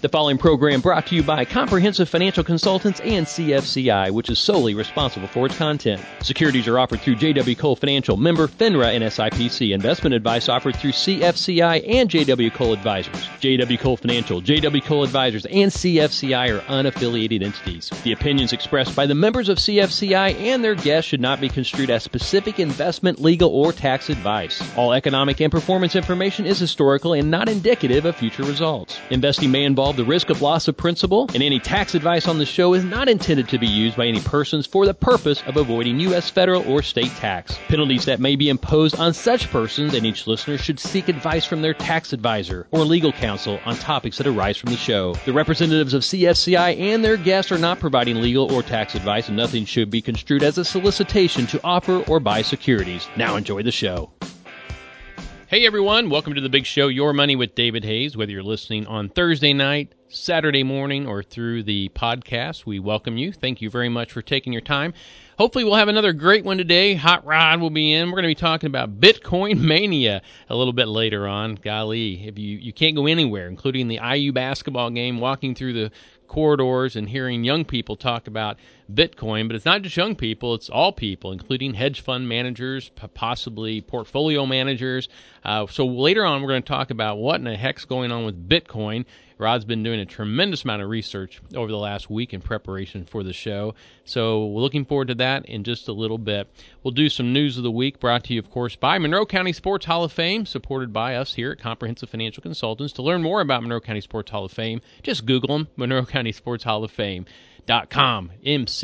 The following program brought to you by Comprehensive Financial Consultants and CFCI, which is solely responsible for its content. Securities are offered through J.W. Cole Financial, member FINRA and SIPC. Investment advice offered through CFCI and J.W. Cole Advisors. J.W. Cole Financial, J.W. Cole Advisors, and CFCI are unaffiliated entities. The opinions expressed by the members of CFCI and their guests should not be construed as specific investment, legal, or tax advice. All economic and performance information is historical and not indicative of future results. Investing may involve the risk of loss of principal, and any tax advice on the show is not intended to be used by any persons for the purpose of avoiding U.S. federal or state tax. Penalties that may be imposed on such persons and each listener should seek advice from their tax advisor or legal counsel on topics that arise from the show. The representatives of CFCI and their guests are not providing legal or tax advice, and nothing should be construed as a solicitation to offer or buy securities. Now enjoy the show. Hey everyone, welcome to the big show, Your Money with David Hayes. Whether you're listening on Thursday night, Saturday morning, or through the podcast, we welcome you. Thank you very much for taking your time. Hopefully we'll have another great one today. Hot Rod will be in. We're going to be talking about Bitcoin mania a little bit later on. Golly, if you can't go anywhere, including the IU basketball game, walking through the corridors and hearing young people talk about Bitcoin, but it's not just young people, it's all people, including hedge fund managers, possibly portfolio managers. So later on, we're going to talk about what in the heck's going on with Bitcoin. Rod's been doing a tremendous amount of research over the last week in preparation for the show, so we're looking forward to that in just a little bit. We'll do some news of the week, brought to you, of course, by Monroe County Sports Hall of Fame, supported by us here at Comprehensive Financial Consultants. To learn more about Monroe County Sports Hall of Fame, just Google them, Monroe County Sports Hall of Fame.com,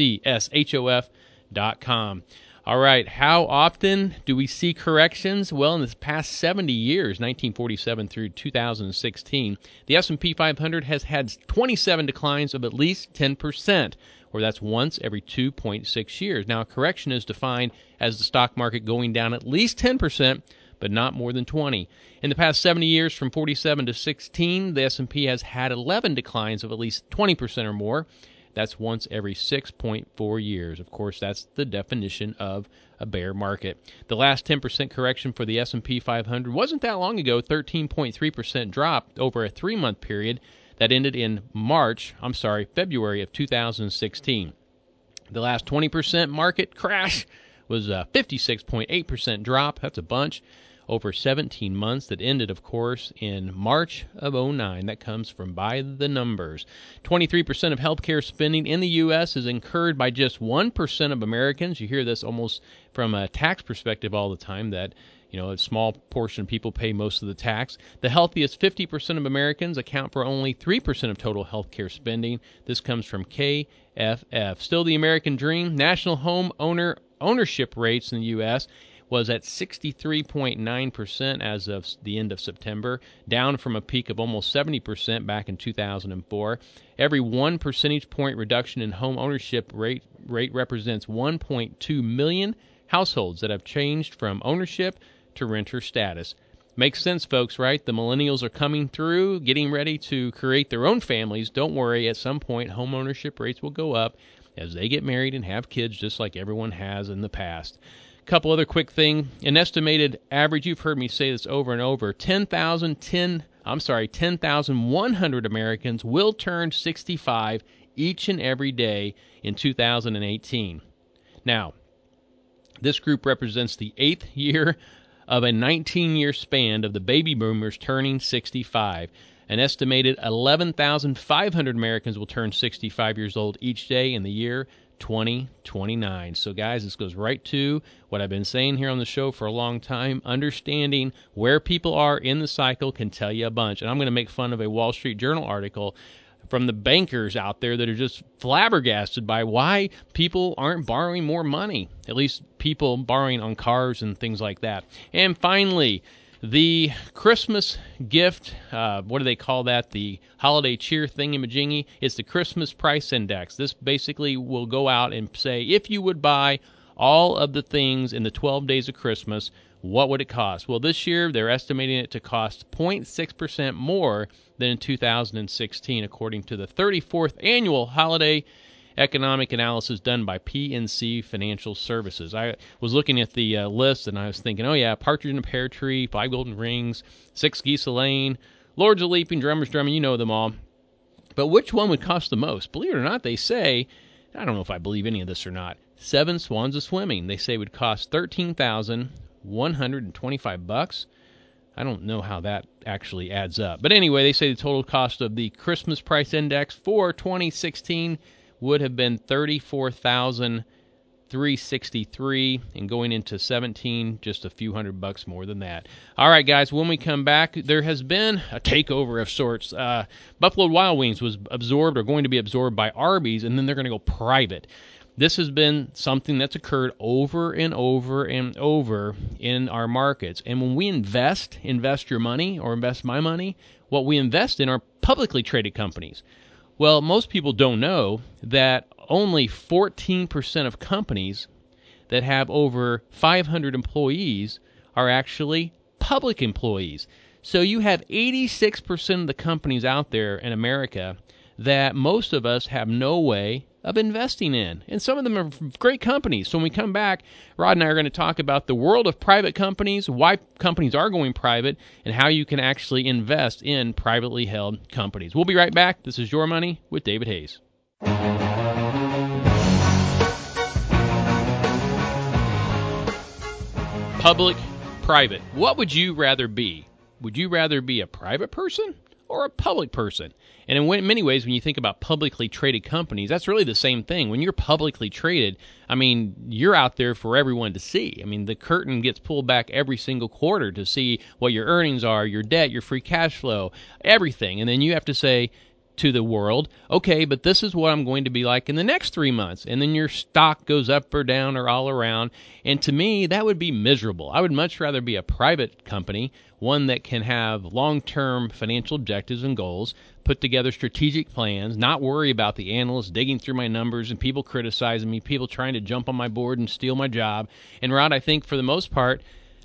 MCSHOF.com. All right, how often do we see corrections? Well, in the past 70 years, 1947 through 2016, the S&P 500 has had 27 declines of at least 10%, or that's once every 2.6 years. Now, a correction is defined as the stock market going down at least 10%, but not more than 20. In the past 70 years, from 47 to 16, the S&P has had 11 declines of at least 20% or more. That's once every 6.4 years. Of course, that's the definition of a bear market. The last 10% correction for the S&P 500 wasn't that long ago, 13.3% drop over a 3-month period that ended in February of 2016. The last 20% market crash was a 56.8% drop. That's a bunch. Over 17 months that ended, of course, in March of 2009. That comes from by the numbers. 23% of healthcare spending in the U.S. is incurred by just 1% of Americans. You hear this almost from a tax perspective all the time, that a small portion of people pay most of the tax. The healthiest 50% of Americans account for only 3% of total healthcare spending. This comes from KFF. Still the American dream. National home ownership rates in the U.S. was at 63.9% as of the end of September, down from a peak of almost 70% back in 2004. Every 1 percentage point reduction in home ownership rate represents 1.2 million households that have changed from ownership to renter status. Makes sense, folks, right? The millennials are coming through, getting ready to create their own families. Don't worry, at some point, home ownership rates will go up as they get married and have kids, just like everyone has in the past. Couple other quick things. An estimated average, you've heard me say this over and over, 10,100 Americans will turn 65 each and every day in 2018. Now, this group represents the 8th year of a 19-year span of the baby boomers turning 65. An estimated 11,500 Americans will turn 65 years old each day in the year 2029. So guys, this goes right to what I've been saying here on the show for a long time. Understanding where people are in the cycle can tell you a bunch. And I'm going to make fun of a Wall Street Journal article from the bankers out there that are just flabbergasted by why people aren't borrowing more money, at least people borrowing on cars and things like that. And finally, the Christmas gift, what do they call that? The holiday cheer thingy-majingy. It's the Christmas price index. This basically will go out and say, if you would buy all of the things in the 12 days of Christmas, what would it cost? Well, this year they're estimating it to cost 0.6% more than in 2016, according to the 34th annual holiday economic analysis done by PNC Financial Services. I was looking at the list, and I was thinking, oh yeah, Partridge in a Pear Tree, Five Golden Rings, Six Geese a Lane, Lords of Leaping, Drummers Drumming, you know them all. But which one would cost the most? Believe it or not, they say, I don't know if I believe any of this or not, Seven Swans of Swimming, they say would cost $13,125. I don't know how that actually adds up. But anyway, they say the total cost of the Christmas price index for 2016 would have been $34,363, and going into 17, just a few $100 more than that. All right, guys, when we come back, there has been a takeover of sorts. Buffalo Wild Wings was absorbed or going to be absorbed by Arby's, and then they're going to go private. This has been something that's occurred over and over and over in our markets. And when we invest your money or invest my money, what we invest in are publicly traded companies. Well, most people don't know that only 14% of companies that have over 500 employees are actually public employees. So you have 86% of the companies out there in America that most of us have no way of investing in. And some of them are great companies. So when we come back, Rod and I are going to talk about the world of private companies, why companies are going private, and how you can actually invest in privately held companies. We'll be right back. This is Your Money with David Hayes. Public, private. What would you rather be? Would you rather be a private person or a public person? And in many ways, when you think about publicly traded companies, that's really the same thing. When you're publicly traded, I mean, you're out there for everyone to see. I mean, the curtain gets pulled back every single quarter to see what your earnings are, your debt, your free cash flow, everything. And then you have to say to the world, okay, but this is what I'm going to be like in the next 3 months. And then your stock goes up or down or all around. And to me, that would be miserable. I would much rather be a private company, one that can have long-term financial objectives and goals, put together strategic plans, not worry about the analysts digging through my numbers and people criticizing me, people trying to jump on my board and steal my job. And Rod, I think for the most part,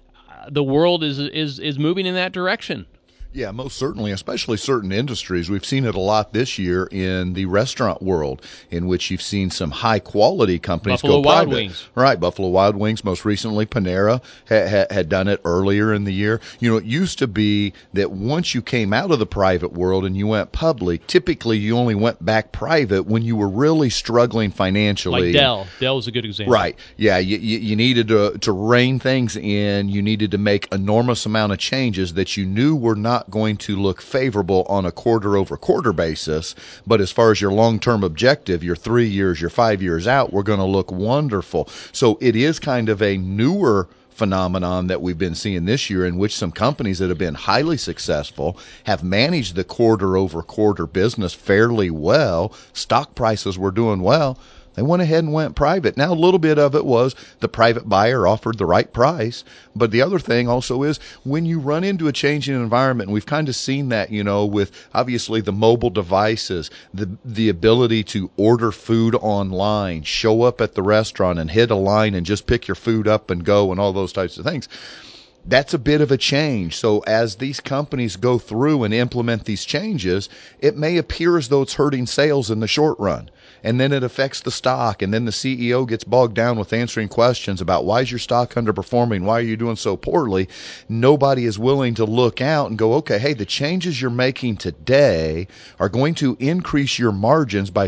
the world is moving in that direction. Yeah, most certainly, especially certain industries. We've seen it a lot this year in the restaurant world, in which you've seen some high-quality companies Buffalo go private. Wild Wings. Right, Buffalo Wild Wings. Most recently, Panera had done it earlier in the year. You know, it used to be that once you came out of the private world and you went public, typically you only went back private when you were really struggling financially. Like Dell. Dell is a good example. Right. Yeah, you needed to rein things in. You needed to make enormous amount of changes that you knew were not going to look favorable on a quarter-over-quarter basis, but as far as your long-term objective, your 3 years, your 5 years out, we're going to look wonderful. So it is kind of a newer phenomenon that we've been seeing this year, in which some companies that have been highly successful have managed the quarter-over-quarter business fairly well. Stock prices were doing well. They went ahead and went private. Now, a little bit of it was the private buyer offered the right price. But the other thing also is when you run into a changing environment, and we've kind of seen that, you know, with obviously the mobile devices, the ability to order food online, show up at the restaurant and hit a line and just pick your food up and go and all those types of things. That's a bit of a change. So as these companies go through and implement these changes, it may appear as though it's hurting sales in the short run. And then it affects the stock, and then the CEO gets bogged down with answering questions about why is your stock underperforming? Why are you doing so poorly? Nobody is willing to look out and go, okay, hey, the changes you're making today are going to increase your margins by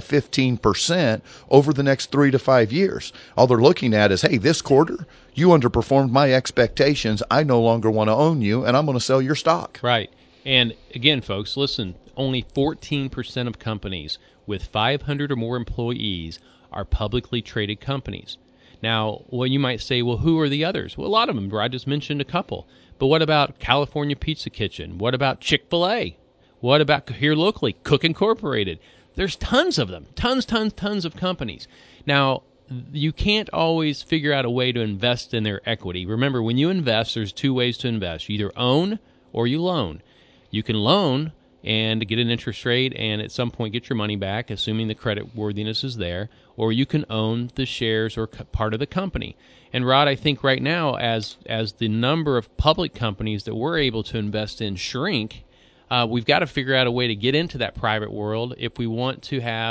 15% over the next 3 to 5 years. All they're looking at is, hey, this quarter, you underperformed my expectations. I no longer want to own you, and I'm going to sell your stock. Right. And again, folks, listen, only 14% of companies with 500 or more employees are publicly traded companies. Now, well, you might say, well, who are the others? Well, a lot of them. I just mentioned a couple. But what about California Pizza Kitchen? What about Chick-fil-A? What about here locally, Cook Incorporated? There's tons of them. Tons of companies. Now, you can't always figure out a way to invest in their equity. Remember, when you invest, there's two ways to invest. You either own or you loan. You can loan and get an interest rate and at some point get your money back, assuming the credit worthiness is there, or you can own the shares or part of the company. And Rod, I think right now, as the number of public companies that we're able to invest in shrink, we've got to figure out a way to get into that private world if we want to have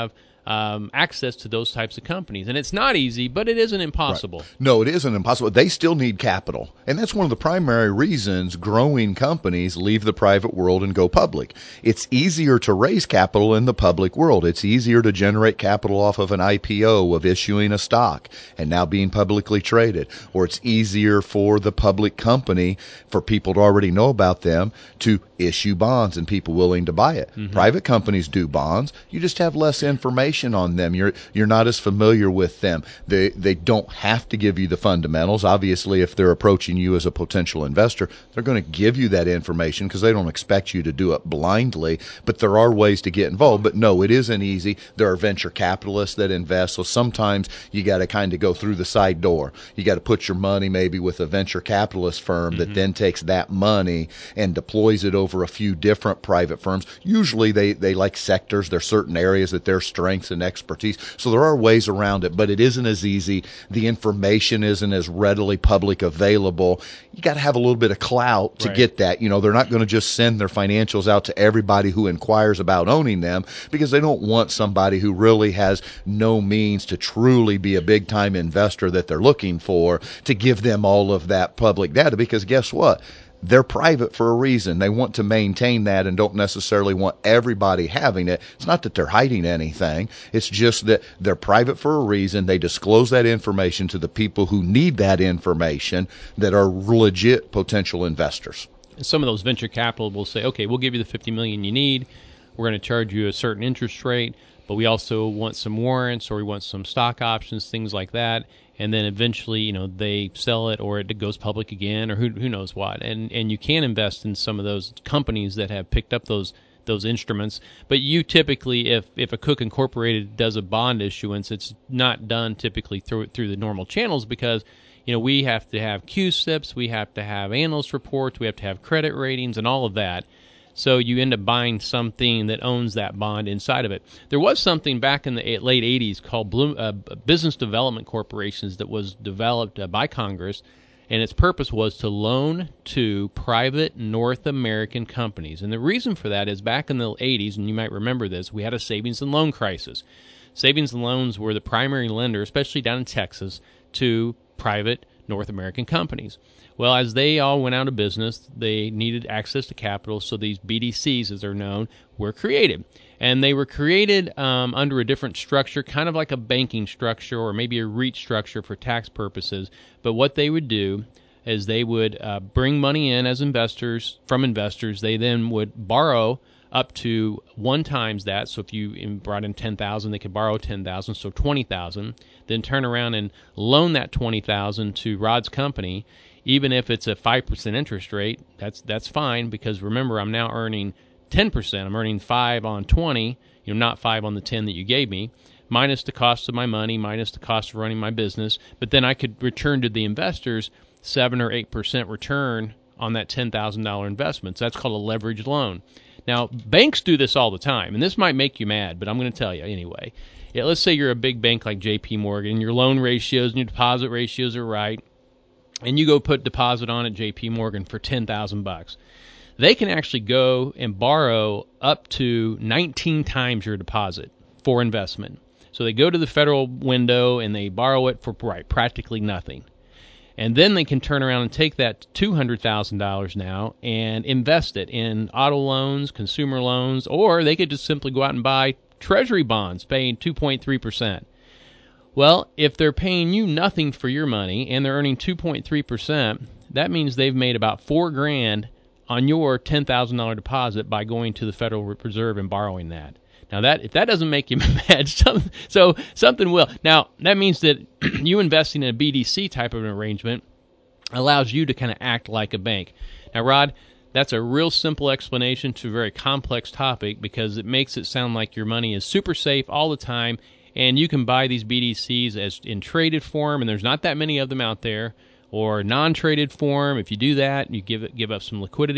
access to those types of companies. And it's not easy, but it isn't impossible. Right. No, it isn't impossible. They still need capital. And that's one of the primary reasons growing companies leave the private world and go public. It's easier to raise capital in the public world. It's easier to generate capital off of an IPO, of issuing a stock and now being publicly traded. Or it's easier for the public company, for people to already know about them, to issue bonds and people willing to buy it. Mm-hmm. Private companies do bonds. You just have less information on them. You're not as familiar with them. They don't have to give you the fundamentals. Obviously, if they're approaching you as a potential investor, they're going to give you that information because they don't expect you to do it blindly. But there are ways to get involved. But no, it isn't easy. There are venture capitalists that invest. So sometimes you got to kind of go through the side door. You got to put your money maybe with a venture capitalist firm that then takes that money and deploys it over a few different private firms. Usually they like sectors. There's certain areas that they're strengths and expertise. So there are ways around it, but it isn't as easy. The information isn't as readily public available. You got to have a little bit of clout to get that. You know, they're not going to just send their financials out to everybody who inquires about owning them because they don't want somebody who really has no means to truly be a big time investor that they're looking for to give them all of that public data, because guess what? They're private for a reason. They want to maintain that and don't necessarily want everybody having it. It's not that they're hiding anything. It's just that they're private for a reason. They disclose that information to the people who need that information that are legit potential investors. Some of those venture capital will say, okay, we'll give you the $50 million you need. We're going to charge you a certain interest rate, but we also want some warrants or we want some stock options, things like that. And then eventually, you know, they sell it or it goes public again or who knows what. And you can invest in some of those companies that have picked up those instruments. But you typically, if a Cook Incorporated does a bond issuance, it's not done typically through the normal channels because, you know, we have to have QSIPs, we have to have analyst reports, we have to have credit ratings and all of that. So you end up buying something that owns that bond inside of it. There was something back in the late 80s called Business Development Corporations that was developed by Congress, and its purpose was to loan to private North American companies. And the reason for that is back in the 80s, and you might remember this, we had a savings and loan crisis. Savings and loans were the primary lender, especially down in Texas, to private North American companies. Well, as they all went out of business, they needed access to capital, so these BDCs, as they're known, were created. And they were created under a different structure, kind of like a banking structure or maybe a REIT structure for tax purposes. But what they would do is they would bring money in as investors, from investors. They then would borrow up to 1 times that. So if you brought in $10,000, they could borrow $10,000, so $20,000. Then turn around and loan that $20,000 to Rod's company. Even if it's a 5% interest rate, that's fine because remember, I'm now earning 10%. I'm earning 5 on 20, not 5 on the 10 that you gave me, minus the cost of my money, minus the cost of running my business. But then I could return to the investors 7 or 8% return on that $10,000 investment. So that's called a leveraged loan. Now, banks do this all the time, and this might make you mad, but I'm going to tell you anyway. Yeah, let's say you're a big bank like J.P. Morgan, your loan ratios and your deposit ratios are right, and you go put deposit on at J.P. Morgan for $10,000. They can actually go and borrow up to 19 times your deposit for investment. So they go to the federal window and they borrow it for practically nothing. And then they can turn around and take that $200,000 now and invest it in auto loans, consumer loans, or they could just simply go out and buy treasury bonds paying 2.3%. Well, if they're paying you nothing for your money and they're earning 2.3%, that means they've made about $4,000 on your $10,000 deposit by going to the Federal Reserve and borrowing that. Now, if that doesn't make you mad, so something will. Now, that means that you investing in a BDC type of an arrangement allows you to kind of act like a bank. Now, Rod, that's a real simple explanation to a very complex topic because it makes it sound like your money is super safe all the time, and you can buy these BDCs as in traded form, and there's not that many of them out there, or non-traded form. If you do that, you give up some liquidity.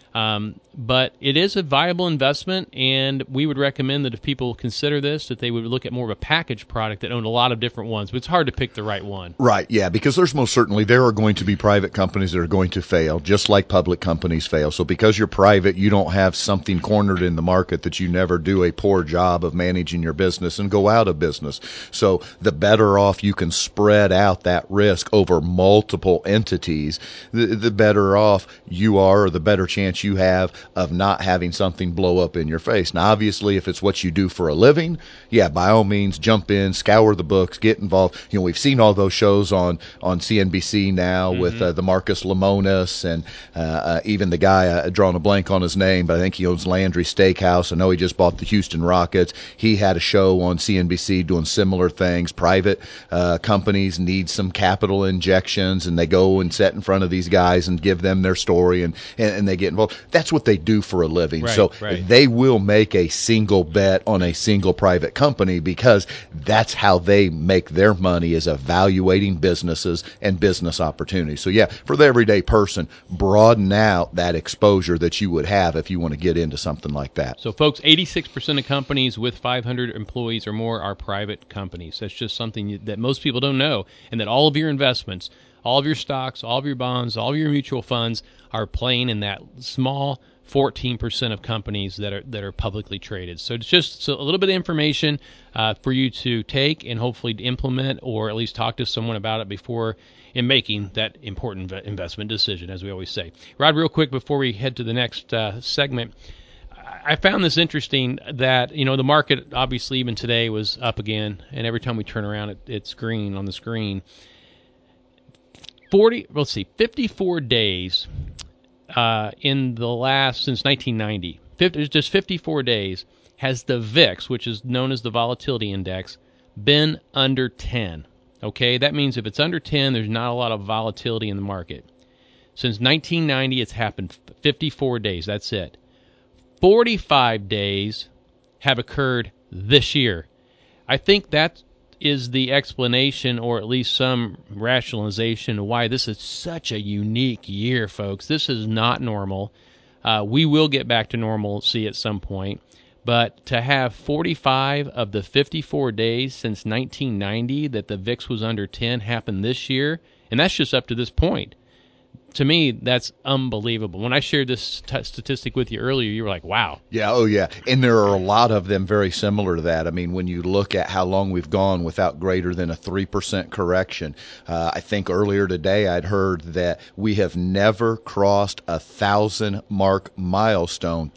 But it is a viable investment, and we would recommend that if people consider this, that they would look at more of a package product that owned a lot of different ones. But it's hard to pick the right one. Right, yeah, because there are going to be private companies that are going to fail, just like public companies fail. So because you're private, you don't have something cornered in the market that you never do a poor job of managing your business and go out of business. So the better off you can spread out that risk over multiple entities, the better off you are, or the better chance you have of not having something blow up in your face. Now, obviously, if it's what you do for a living, yeah, by all means, jump in, scour the books, get involved. We've seen all those shows on CNBC now with the Marcus Lemonis and even the guy, drawing a blank on his name, but I think he owns Landry Steakhouse. I know he just bought the Houston Rockets. He had a show on CNBC doing similar things. Private companies need some capital injections, and they go and sit in front of these guys and give them their story, and they get involved. That's what they do for a living. Right. They will make a single bet on a single private company because that's how they make their money, is evaluating businesses and business opportunities. So yeah, for the everyday person, broaden out that exposure that you would have if you want to get into something like that. So folks, 86% of companies with 500 employees or more are private companies. That's just something that most people don't know, and that all of your investments, all of your stocks, all of your bonds, all of your mutual funds are playing in that small 14% of companies that are publicly traded. So it's just a little bit of information for you to take and hopefully implement, or at least talk to someone about it before in making that important investment decision, as we always say. Rod, real quick before we head to the next segment, I found this interesting that, the market obviously even today was up again, and every time we turn around it's green on the screen. 54 days in the last, since 1990, just 54 days, has the VIX, which is known as the volatility index, been under 10. Okay, that means if it's under 10, there's not a lot of volatility in the market. Since 1990, it's happened 54 days. That's it. 45 days have occurred this year. I think that is the explanation, or at least some rationalization, of why this is such a unique year, folks. This is not normal. We will get back to normalcy at some point, but to have 45 of the 54 days since 1990 that the VIX was under 10 happen this year, and that's just up to this point. To me, that's unbelievable. When I shared this statistic with you earlier, you were like, wow. Yeah, oh yeah. And there are a lot of them very similar to that. I mean, when you look at how long we've gone without greater than a 3% correction, I think earlier today I'd heard that we have never crossed 2,000 mark milestone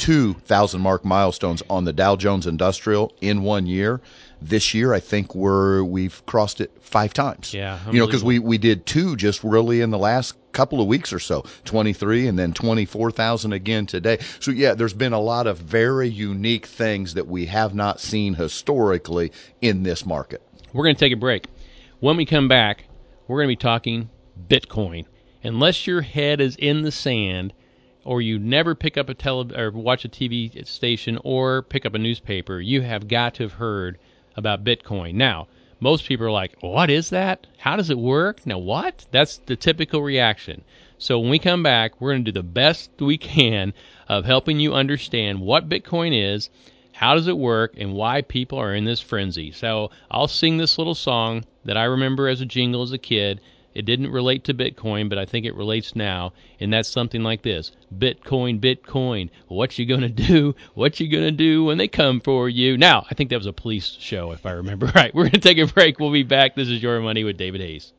on the Dow Jones Industrial in 1 year. This year, I think we've crossed it 5 times. Yeah, because we did 2 just really in the last couple of weeks or so, 23 and then 24,000 again today. So yeah, there's been a lot of very unique things that we have not seen historically in this market. We're going to take a break. When we come back, we're going to be talking Bitcoin. Unless your head is in the sand, or you never pick up or watch a TV station or pick up a newspaper, you have got to have heard about Bitcoin. Now, most people are like, what is that? How does it work? Now, what? That's the typical reaction. So when we come back, we're going to do the best we can of helping you understand what Bitcoin is, how does it work, and why people are in this frenzy. So I'll sing this little song that I remember as a jingle as a kid. It didn't relate to Bitcoin, but I think it relates now, and that's something like this. Bitcoin, Bitcoin, what you gonna do? What you gonna do when they come for you? Now, I think that was a police show, if I remember right. We're gonna take a break. We'll be back. This is Your Money with David Hayes.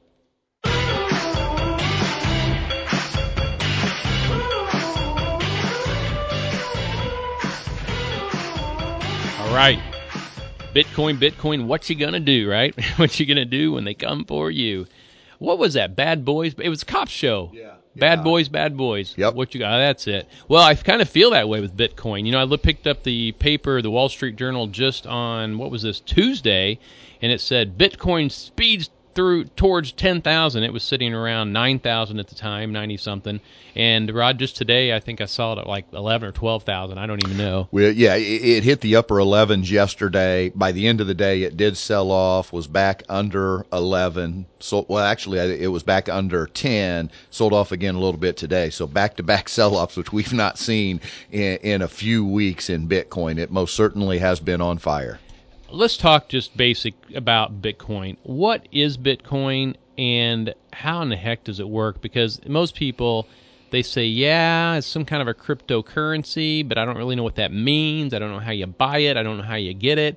All right. Bitcoin, Bitcoin, what you gonna do, right? What you gonna do when they come for you? What was that? Bad Boys? It was a cop show. Yeah. Bad Boys, Bad Boys. Yep. What you got? That's it. Well, I kind of feel that way with Bitcoin. I picked up the paper, the Wall Street Journal, just on, what was this, Tuesday, and it said Bitcoin speeds through towards 10,000. It was sitting around 9,000 at the time, 90 something. And Rod, just today, I think I saw it at like 11 or 12,000. I don't even know. Well, yeah, it hit the upper 11s yesterday. By the end of the day, it did sell off, was back under 11. So, well, actually, it was back under 10, sold off again a little bit today. So back-to-back sell-offs, which we've not seen in a few weeks in Bitcoin. It most certainly has been on fire. Let's talk just basic about Bitcoin. What is Bitcoin and how in the heck does it work? Because most people, they say, yeah, it's some kind of a cryptocurrency, but I don't really know what that means. I don't know how you buy it. I don't know how you get it.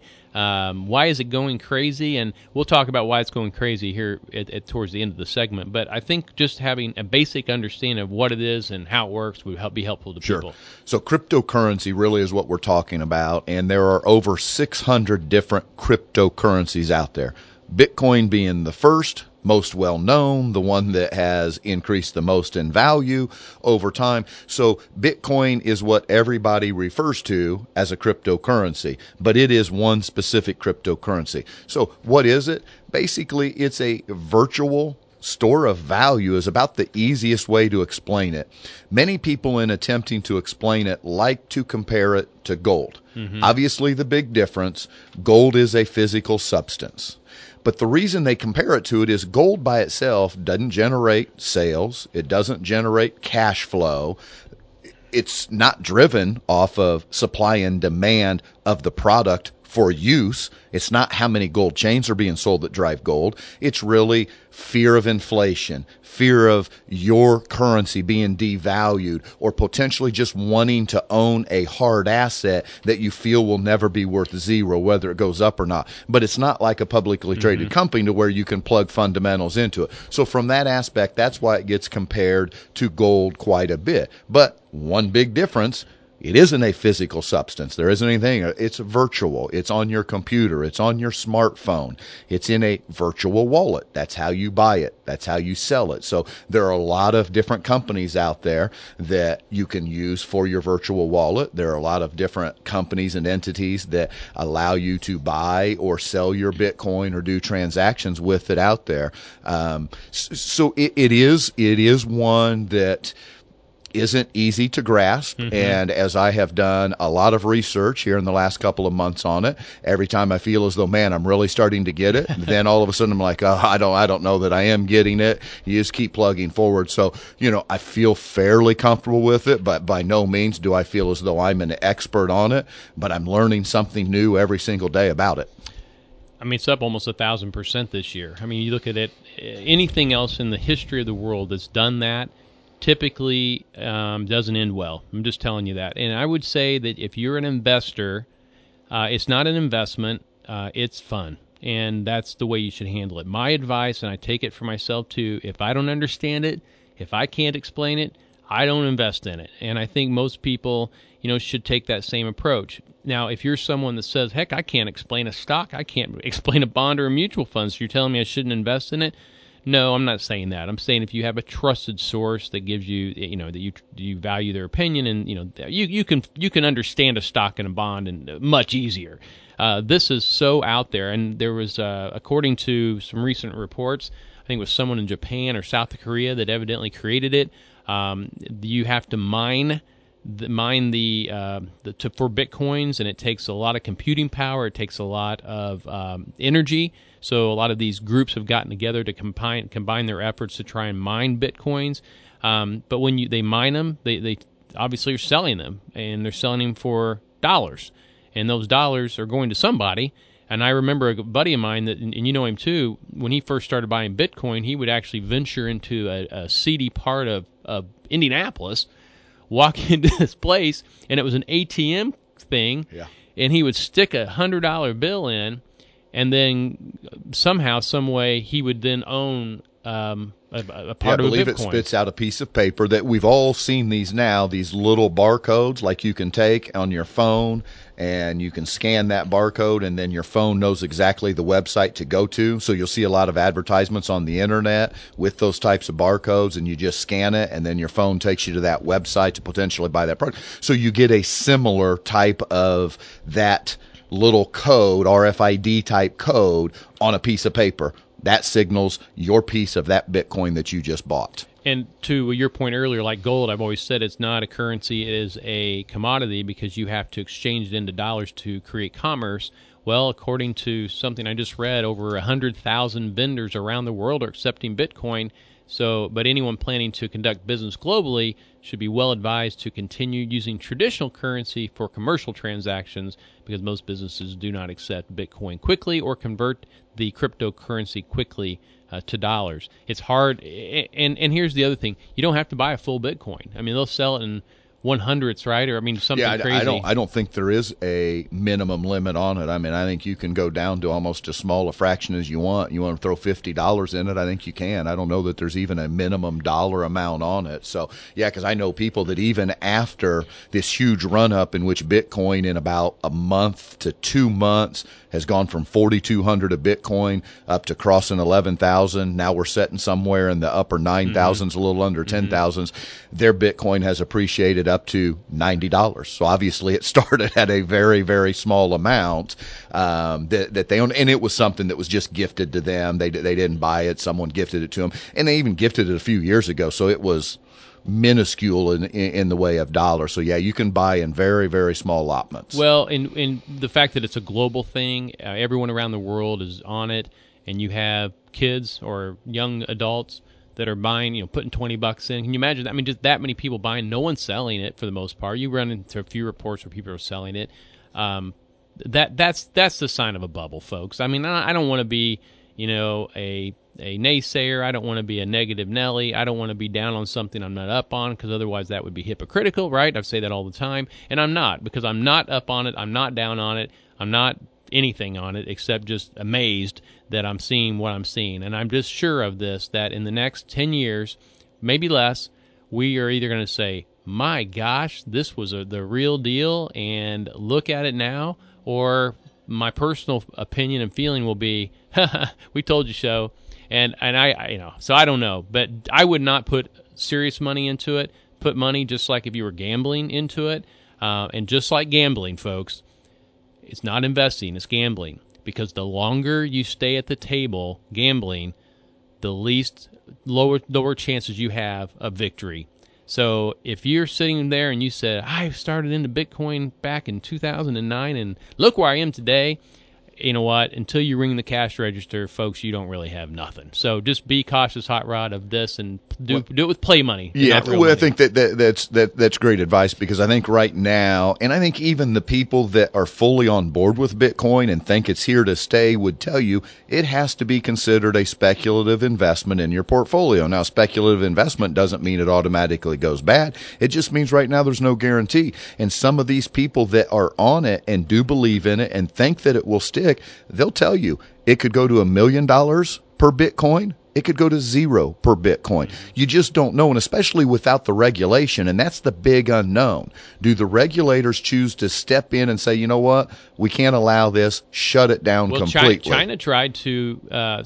Why is it going crazy? And we'll talk about why it's going crazy here towards the end of the segment. But I think just having a basic understanding of what it is and how it works would be helpful to people. So cryptocurrency really is what we're talking about, and there are over 600 different cryptocurrencies out there. Bitcoin being the first, most well-known, the one that has increased the most in value over time. So Bitcoin is what everybody refers to as a cryptocurrency, but it is one specific cryptocurrency. So what is it? Basically, it's a virtual store of value is about the easiest way to explain it. Many people, in attempting to explain it, like to compare it to gold. Obviously, the big difference, gold is a physical substance. But the reason they compare it to it is gold by itself doesn't generate sales. It doesn't generate cash flow. It's not driven off of supply and demand of the product for use. It's not how many gold chains are being sold that drive gold. It's really fear of inflation, fear of your currency being devalued, or potentially just wanting to own a hard asset that you feel will never be worth zero, whether it goes up or not. But it's not like a publicly traded company to where you can plug fundamentals into it. So from that aspect, that's why it gets compared to gold quite a bit. But one big difference, it isn't a physical substance. There isn't anything. It's virtual. It's on your computer. It's on your smartphone. It's in a virtual wallet. That's how you buy it. That's how you sell it. So there are a lot of different companies out there that you can use for your virtual wallet. There are a lot of different companies and entities that allow you to buy or sell your Bitcoin or do transactions with it out there. So it is one that isn't easy to grasp. And as I have done a lot of research here in the last couple of months on it, every time I feel as though, man, I'm really starting to get it, then all of a sudden I'm like, oh, I don't know that I am getting it. You just keep plugging forward. So, I feel fairly comfortable with it, but by no means do I feel as though I'm an expert on it, but I'm learning something new every single day about it. I mean, it's up almost 1,000% this year. I mean, you look at it, anything else in the history of the world that's done that typically doesn't end well. I'm just telling you that. And I would say that if you're an investor, it's not an investment, it's fun. And that's the way you should handle it. My advice, and I take it for myself too, if I don't understand it, if I can't explain it, I don't invest in it. And I think most people, should take that same approach. Now, if you're someone that says, heck, I can't explain a stock, I can't explain a bond or a mutual fund, so you're telling me I shouldn't invest in it? No, I'm not saying that. I'm saying if you have a trusted source that gives you, that you value their opinion, and you can understand a stock and a bond and much easier. This is so out there, and there was, according to some recent reports, I think it was someone in Japan or South Korea that evidently created it. You have to mine for Bitcoins, and it takes a lot of computing power. It takes a lot of energy. So a lot of these groups have gotten together to combine their efforts to try and mine Bitcoins. But when they mine them, they obviously are selling them, and they're selling them for dollars. And those dollars are going to somebody. And I remember a buddy of mine, and you know him too, when he first started buying Bitcoin, he would actually venture into a seedy part of Indianapolis, walk into this place, and it was an ATM thing, and he would stick a $100 bill in, and then somehow, some way, he would then own a part of a Bitcoin. I believe it spits out a piece of paper that we've all seen these now, these little barcodes like you can take on your phone, and you can scan that barcode, and then your phone knows exactly the website to go to. So you'll see a lot of advertisements on the internet with those types of barcodes, and you just scan it, and then your phone takes you to that website to potentially buy that product. So you get a similar type of that little code, RFID type code, on a piece of paper. that signals your piece of that Bitcoin that you just bought. And to your point earlier, like gold, I've always said it's not a currency, it is a commodity because you have to exchange it into dollars to create commerce. Well, according to something I just read, over 100,000 vendors around the world are accepting Bitcoin. So, but anyone planning to conduct business globally should be well advised to continue using traditional currency for commercial transactions because most businesses do not accept Bitcoin quickly or convert the cryptocurrency quickly to dollars. It's hard, and here's the other thing: you don't have to buy a full Bitcoin. I mean, they'll sell it in 100ths, right? Or I mean, something crazy. I don't think there is a minimum limit on it. I mean, I think you can go down to almost as small a fraction as you want. You want to throw $50 in it, I think you can. I don't know that there's even a minimum dollar amount on it. So, yeah, because I know people that even after this huge run up in which Bitcoin in about a month to 2 months has gone from 4,200 a Bitcoin up to crossing 11,000. Now we're sitting somewhere in the upper 9,000s, a little under 10,000s. Their Bitcoin has appreciated up to $90. So obviously it started at a very, very small amount that they own, and it was something that was just gifted to them. They didn't buy it. Someone gifted it to them, and they even gifted it a few years ago. So it was minuscule in the way of dollars. So yeah, you can buy in very, very small allotments. Well, in the fact that it's a global thing, everyone around the world is on it, and you have kids or young adults that are buying, putting $20 in. Can you imagine that? I mean, just that many people buying, no one's selling it for the most part. You run into a few reports where people are selling it. That's the sign of a bubble, folks. I mean, I don't want to be, a naysayer. I don't want to be a negative Nelly. I don't want to be down on something I'm not up on because otherwise that would be hypocritical, right? I say that all the time, and I'm not, because I'm not up on it. I'm not down on it. I'm not anything on it except just amazed that I'm seeing what I'm seeing. And I'm just sure of this, that in the next 10 years, maybe less, we are either going to say, my gosh, this was the real deal, and look at it now, or my personal opinion and feeling will be, we told you so. And I so I don't know, but I would not put serious money into it. Put money just like if you were gambling into it. And just like gambling, folks, it's not investing, it's gambling. Because the longer you stay at the table gambling, the lower chances you have of victory. So if you're sitting there and you said, I started into Bitcoin back in 2009 and look where I am today, you know what? Until you ring the cash register, folks, you don't really have nothing. So just be cautious, Hot Rod, of this, and do it with play money. Yeah, well, I think that's great advice, because I think right now, and I think even the people that are fully on board with Bitcoin and think it's here to stay would tell you it has to be considered a speculative investment in your portfolio. Now, speculative investment doesn't mean it automatically goes bad. It just means right now there's no guarantee. And some of these people that are on it and do believe in it and think that it will stick, they'll tell you it could go to $1 million per Bitcoin. It could go to 0 per Bitcoin. You just don't know, and especially without the regulation, and that's the big unknown. Do the regulators choose to step in and say, you know what, we can't allow this, shut it down completely? China tried to,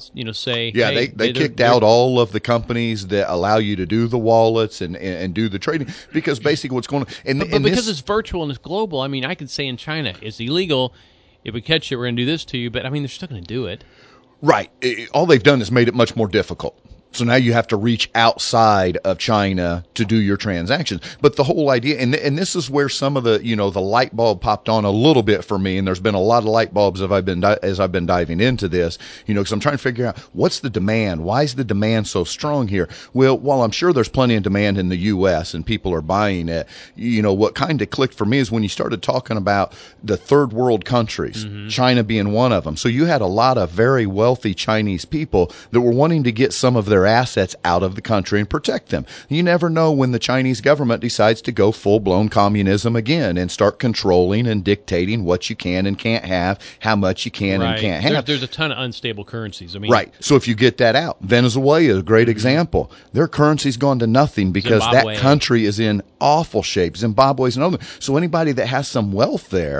say, yeah, hey, they kicked out all of the companies that allow you to do the wallets and do the trading, because basically what's going on, but because it's virtual and it's global. I mean, I could say in China it's illegal. If we catch you, we're going to do this to you. But I mean, they're still going to do it. Right. All they've done is made it much more difficult. So now you have to reach outside of China to do your transactions. But the whole idea, and this is where some of the, the light bulb popped on a little bit for me. And there's been a lot of light bulbs as I've been diving into this, because I'm trying to figure out what's the demand? Why is the demand so strong here? Well, while I'm sure there's plenty of demand in the U.S. and people are buying it, what kind of clicked for me is when you started talking about the third world countries, China being one of them. So you had a lot of very wealthy Chinese people that were wanting to get some of their assets out of the country and protect them. You never know when the Chinese government decides to go full-blown communism again and start controlling and dictating what you can and can't have, how much you can and can't have. There's a ton of unstable currencies. I mean, right. So if you get that out, Venezuela is a great example. Their currency's gone to nothing because that country is in awful shape. Zimbabwe's another. So anybody that has some wealth there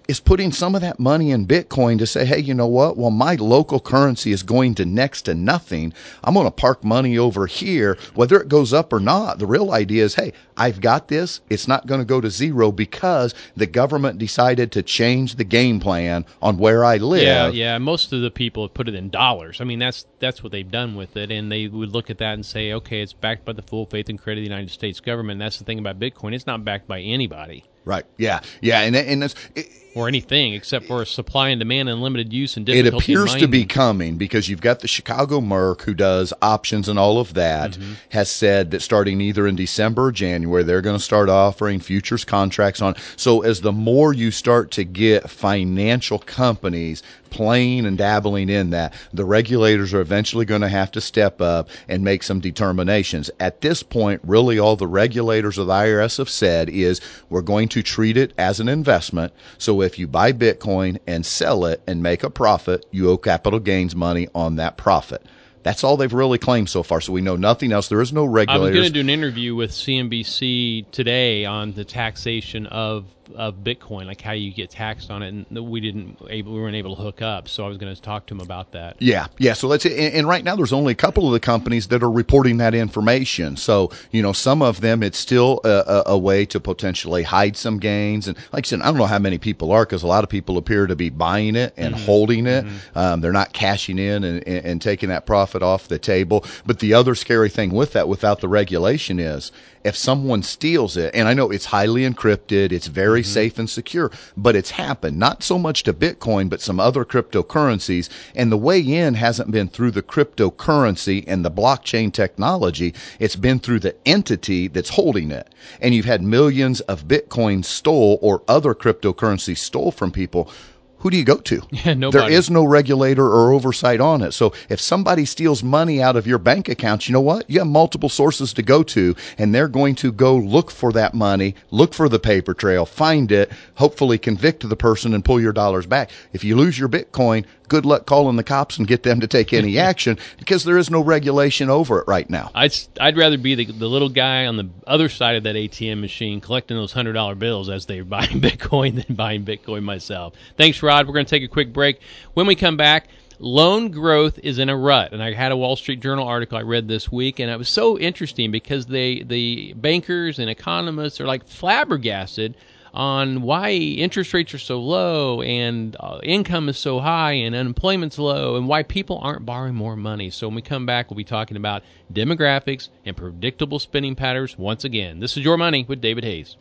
is putting some of that money in Bitcoin to say, hey, you know what? Well, my local currency is going to next to nothing. I'm going to park money over here, whether it goes up or not. The real idea is, hey, I've got this. It's not going to go to zero because the government decided to change the game plan on where I live. Yeah. Most of the people have put it in dollars. I mean, that's what they've done with it, and they would look at that and say, okay, it's backed by the full faith and credit of the United States government. And that's the thing about Bitcoin; it's not backed by anybody. Right. Yeah. And that's, or anything except for supply and demand and limited use and it difficulty. appears to be coming because you've got the Chicago Merc, who does options and all of that, has said that starting either in December or January, they're going to start offering futures contracts on. So as the more you start to get financial companies playing and dabbling in that, the regulators are eventually going to have to step up and make some determinations. At this point, really all the regulators of the IRS have said is we're going to treat it as an investment. So if you buy Bitcoin and sell it and make a profit, you owe capital gains money on that profit. That's all they've really claimed so far. So we know nothing else. There is no regulators. I was going to do an interview with CNBC today on the taxation of Bitcoin, like how you get taxed on it, and we weren't able to hook up. So I was going to talk to him about that. Yeah. So let's. And right now, there's only a couple of the companies that are reporting that information. So some of them, it's still a way to potentially hide some gains. And like I said, I don't know how many people are, because a lot of people appear to be buying it and holding it. They're not cashing in and taking that profit off the table. But the other scary thing with that, without the regulation, is if someone steals it, and I know it's highly encrypted, it's very safe and secure, but it's happened, not so much to Bitcoin, but some other cryptocurrencies. And the way in hasn't been through the cryptocurrency and the blockchain technology. It's been through the entity that's holding it. And you've had millions of Bitcoin stole or other cryptocurrencies stole from people. Who do you go to? Yeah, nobody. There is no regulator or oversight on it. So if somebody steals money out of your bank account, you know what? You have multiple sources to go to, and they're going to go look for that money, look for the paper trail, find it, hopefully convict the person and pull your dollars back. If you lose your Bitcoin, good luck calling the cops and get them to take any action, because there is no regulation over it right now. I'd rather be the little guy on the other side of that ATM machine collecting those $100 bills as they're buying Bitcoin than buying Bitcoin myself. Thanks, Rod. We're going to take a quick break. When we come back, loan growth is in a rut. And I had a Wall Street Journal article I read this week, and it was so interesting because the bankers and economists are like flabbergasted on why interest rates are so low and income is so high and unemployment's low and why people aren't borrowing more money. So when we come back, we'll be talking about demographics and predictable spending patterns once again. This is Your Money with David Hayes.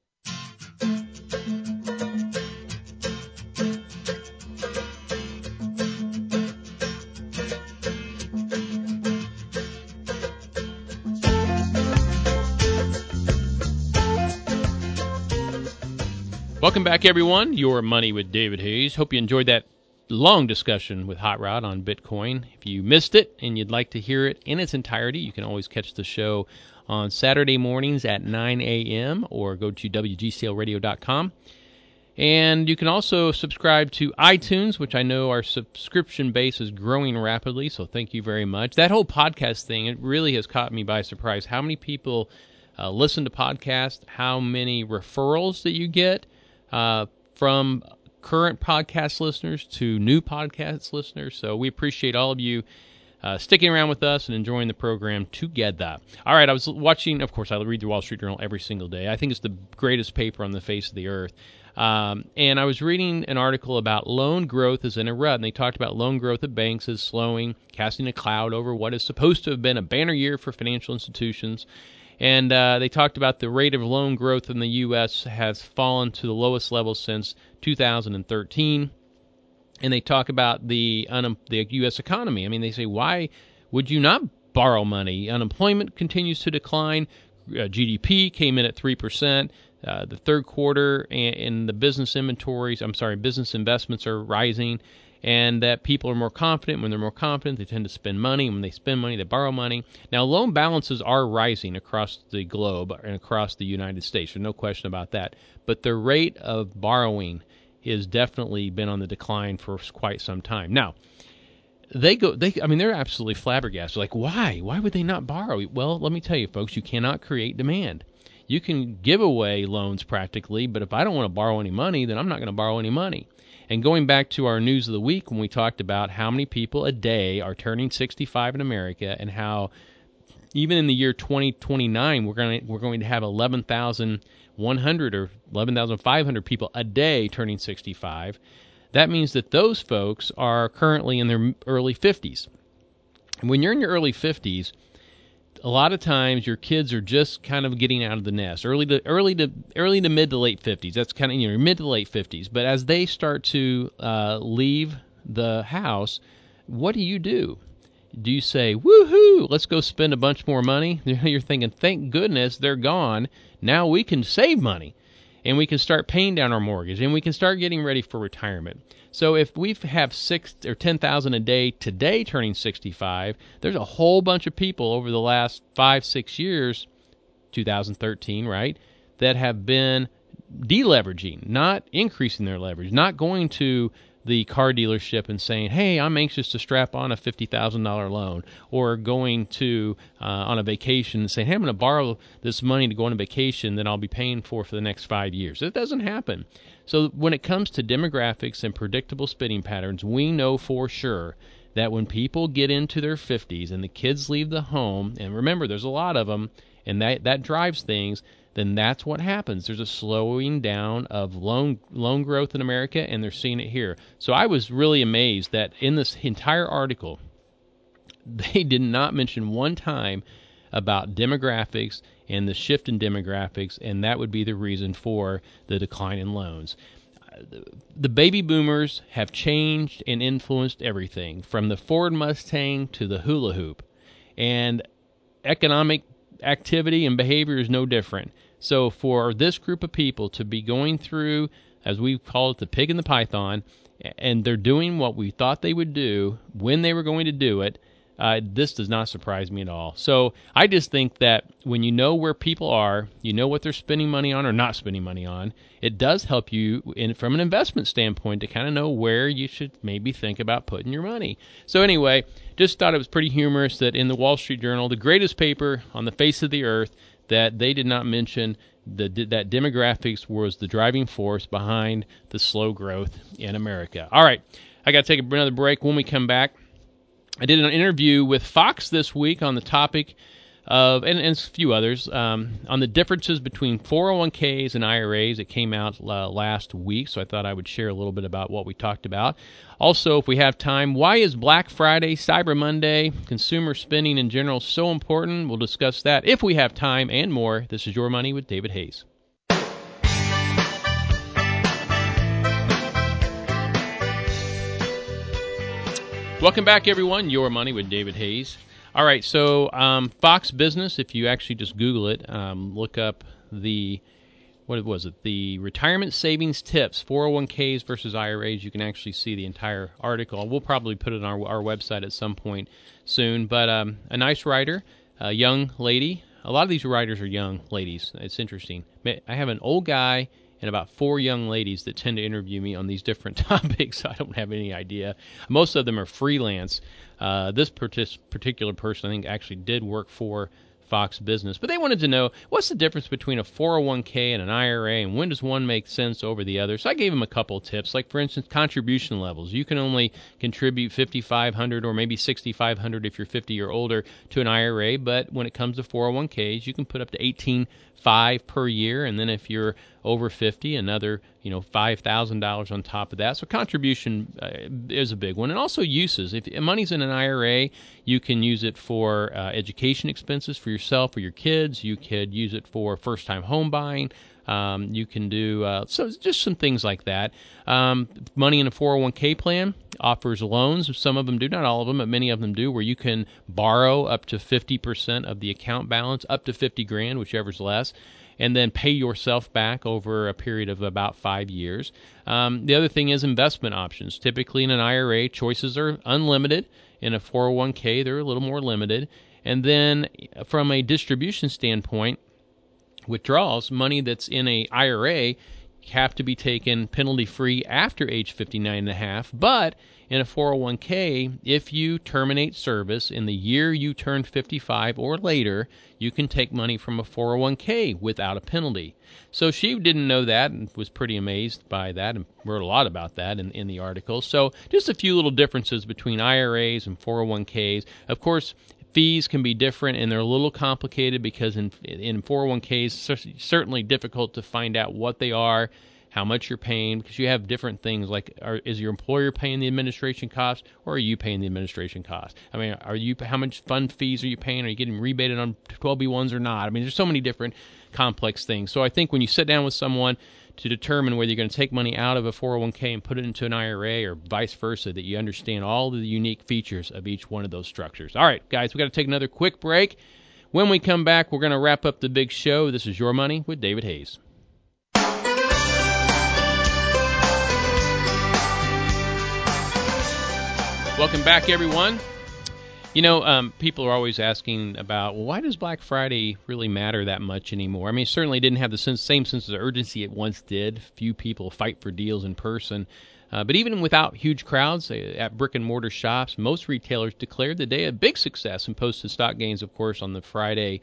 Welcome back, everyone. Your Money with David Hayes. Hope you enjoyed that long discussion with Hot Rod on Bitcoin. If you missed it and you'd like to hear it in its entirety, you can always catch the show on Saturday mornings at 9 a.m. or go to WGCLradio.com. And you can also subscribe to iTunes, which I know our subscription base is growing rapidly, so thank you very much. That whole podcast thing, it really has caught me by surprise. How many people listen to podcasts, how many referrals that you get from current podcast listeners to new podcast listeners. So we appreciate all of you sticking around with us and enjoying the program together. All right, I was watching, of course, I read the Wall Street Journal every single day. I think it's the greatest paper on the face of the earth. And I was reading an article about loan growth is in a rut, and they talked about loan growth of banks is slowing, casting a cloud over what is supposed to have been a banner year for financial institutions. And they talked about the rate of loan growth in the U.S. has fallen to the lowest level since 2013. And they talk about the U.S. economy. I mean, they say, why would you not borrow money? Unemployment continues to decline. GDP came in at 3%. The third quarter and the business investments are rising. And that people are more confident. When they're more confident, they tend to spend money. When they spend money, they borrow money. Now, loan balances are rising across the globe and across the United States. There's no question about that. But the rate of borrowing has definitely been on the decline for quite some time. Now, they're absolutely flabbergasted. Like, why? Why would they not borrow? Well, let me tell you, folks, you cannot create demand. You can give away loans practically, but if I don't want to borrow any money, then I'm not going to borrow any money. And going back to our news of the week when we talked about how many people a day are turning 65 in America, and how even in the year 2029 we're going to have 11,100 or 11,500 people a day turning 65. That means that those folks are currently in their early 50s. And when you're in your early 50s, a lot of times your kids are just kind of getting out of the nest, early to mid to late 50s. That's kind of, mid to late 50s. But as they start to leave the house, what do? Do you say, woohoo, let's go spend a bunch more money? You're thinking, thank goodness they're gone. Now we can save money, and we can start paying down our mortgage, and we can start getting ready for retirement. So if we have 6,000 or 10,000 a day today turning 65, there's a whole bunch of people over the last 5-6 years, 2013, right, that have been deleveraging, not increasing their leverage, not going to the car dealership and saying, hey, I'm anxious to strap on a $50,000 loan, or going to on a vacation and saying, hey, I'm going to borrow this money to go on a vacation that I'll be paying for the next 5 years. It doesn't happen. So when it comes to demographics and predictable spending patterns, we know for sure that when people get into their 50s and the kids leave the home, and remember, there's a lot of them, and that drives things, then that's what happens. There's a slowing down of loan growth in America, and they're seeing it here. So I was really amazed that in this entire article, they did not mention one time about demographics and the shift in demographics, and that would be the reason for the decline in loans. The baby boomers have changed and influenced everything, from the Ford Mustang to the hula hoop, and economic activity and behavior is no different. So for this group of people to be going through, as we call it, the pig and the python, and they're doing what we thought they would do when they were going to do it, this does not surprise me at all. So I just think that when you know where people are, you know what they're spending money on or not spending money on, it does help you from an investment standpoint to kind of know where you should maybe think about putting your money. So anyway, just thought it was pretty humorous that in the Wall Street Journal, the greatest paper on the face of the earth, that they did not mention that demographics was the driving force behind the slow growth in America. All right, I got to take another break. When we come back, I did an interview with Fox this week on the topic of, and a few others, on the differences between 401ks and IRAs. It came out last week, so I thought I would share a little bit about what we talked about. Also, if we have time, why is Black Friday, Cyber Monday, consumer spending in general so important? We'll discuss that if we have time and more. This is Your Money with David Hayes. Welcome back, everyone. Your Money with David Hayes. All right, so Fox Business, if you actually just Google it, look up the retirement savings tips, 401ks versus IRAs. You can actually see the entire article. We'll probably put it on our website at some point soon. But a nice writer, a young lady. A lot of these writers are young ladies. It's interesting. I have an old guy and about 4 young ladies that tend to interview me on these different topics, so I don't have any idea. Most of them are freelance. This particular person, I think, actually did work for Fox Business, but they wanted to know, what's the difference between a 401k and an IRA, and when does one make sense over the other? So I gave them a couple of tips, like, for instance, contribution levels. You can only contribute $5,500 or maybe $6,500 if you're 50 or older to an IRA, but when it comes to 401ks, you can put up to $18,500 per year, and then if you're over 50, another $5,000 on top of that. So contribution is a big one. And also uses. If money's in an IRA, you can use it for education expenses for yourself or your kids. You could use it for first-time home buying. You can do so just some things like that. Money in a 401k plan offers loans. Some of them do, not all of them, but many of them do, where you can borrow up to 50% of the account balance, up to $50,000, whichever's less, and then pay yourself back over a period of about 5 years. The other thing is investment options. Typically in an IRA, choices are unlimited. In a 401k, they're a little more limited. And then from a distribution standpoint, withdrawals, money that's in a IRA, have to be taken penalty-free after age 59 and a half, but in a 401k, if you terminate service in the year you turn 55 or later, you can take money from a 401k without a penalty. So she didn't know that and was pretty amazed by that and wrote a lot about that in the article. So just a few little differences between IRAs and 401ks. Of course, fees can be different, and they're a little complicated because in 401ks, certainly difficult to find out what they are, how much you're paying, because you have different things like is your employer paying the administration cost, or are you paying the administration cost? I mean, how much fund fees are you paying? Are you getting rebated on 12B1s or not? I mean, there's so many different complex things. So I think when you sit down with someone to determine whether you're going to take money out of a 401k and put it into an IRA or vice versa, that you understand all the unique features of each one of those structures. All right, guys, we've got to take another quick break. When we come back, we're going to wrap up the big show. This is Your Money with David Hayes. Welcome back, everyone. You know, people are always asking about, well, why does Black Friday really matter that much anymore? I mean, it certainly didn't have the same sense of urgency it once did. Few people fight for deals in person. But even without huge crowds at brick-and-mortar shops, most retailers declared the day a big success and posted stock gains, of course, on the Friday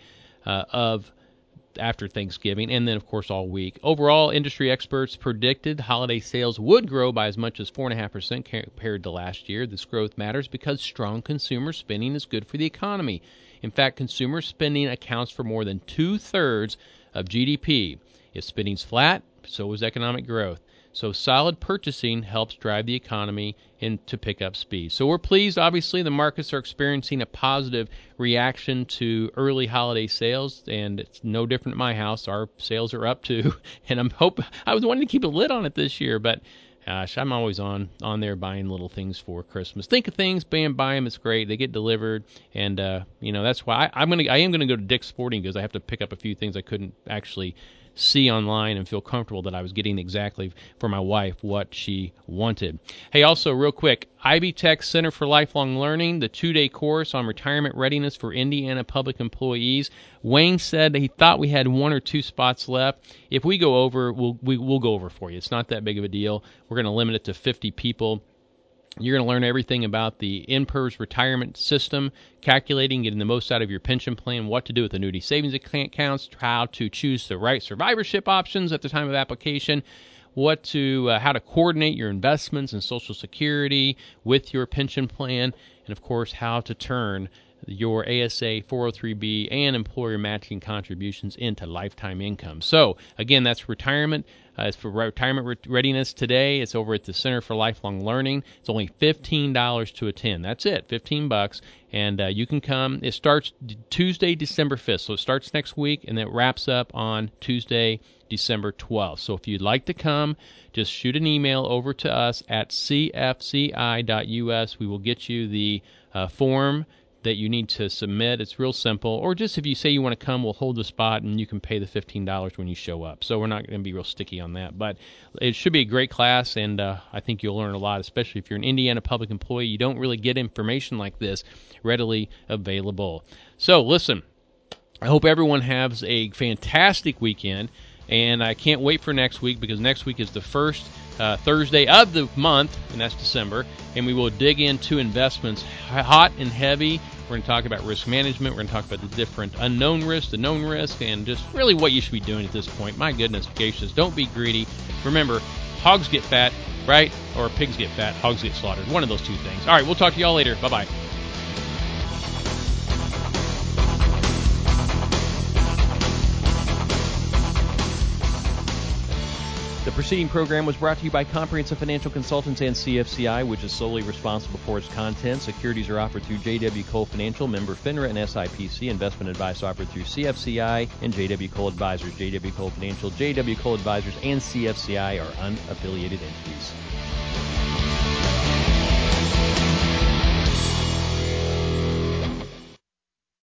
after Thanksgiving, and then, of course, all week. Overall, industry experts predicted holiday sales would grow by as much as 4.5% compared to last year. This growth matters because strong consumer spending is good for the economy. In fact, consumer spending accounts for more than 2/3 of GDP. If spending's flat, so is economic growth. So solid purchasing helps drive the economy to pick up speed. So we're pleased. Obviously, the markets are experiencing a positive reaction to early holiday sales, and it's no different at my house. Our sales are up too, and I was wanting to keep a lid on it this year, but gosh, I'm always on there buying little things for Christmas. Think of things, bam, buy them. It's great. They get delivered, and that's why I am gonna go to Dick's Sporting Goods. I have to pick up a few things I couldn't actually see online and feel comfortable that I was getting exactly for my wife what she wanted. Hey, also real quick, Ivy Tech Center for Lifelong Learning, the 2-day course on retirement readiness for Indiana public employees. Wayne said he thought we had 1 or 2 spots left. If we go over, we'll go over for you. It's not that big of a deal. We're going to limit it to 50 people. You're going to learn everything about the NPERS retirement system, calculating, getting the most out of your pension plan, what to do with annuity savings accounts, how to choose the right survivorship options at the time of application, how to coordinate your investments and Social Security with your pension plan, and of course how to turn your ASA, 403B, and employer matching contributions into lifetime income. So, again, that's retirement. It's for retirement readiness today. It's over at the Center for Lifelong Learning. It's only $15 to attend. That's it, $15. And you can come. It starts Tuesday, December 5th. So it starts next week, and it wraps up on Tuesday, December 12th. So if you'd like to come, just shoot an email over to us at cfci.us. We will get you the form that you need to submit. It's real simple. Or just if you say you want to come, we'll hold the spot and you can pay the $15 when you show up. So we're not going to be real sticky on that. But it should be a great class, and I think you'll learn a lot, especially if you're an Indiana public employee. You don't really get information like this readily available. So listen, I hope everyone has a fantastic weekend, and I can't wait for next week because next week is the first Thursday of the month, and that's December, and we will dig into investments hot and heavy. We're going to talk about risk management. We're going to talk about the different unknown risk, the known risk, and just really what you should be doing at this point. My goodness gracious, don't be greedy. Remember, hogs get fat, right? Or pigs get fat, hogs get slaughtered. One of those two things. All right, we'll talk to y'all later. Bye-bye. The preceding program was brought to you by Comprehensive Financial Consultants and CFCI, which is solely responsible for its content. Securities are offered through J.W. Cole Financial, member FINRA and SIPC. Investment advice offered through CFCI and J.W. Cole Advisors. J.W. Cole Financial, J.W. Cole Advisors, and CFCI are unaffiliated entities.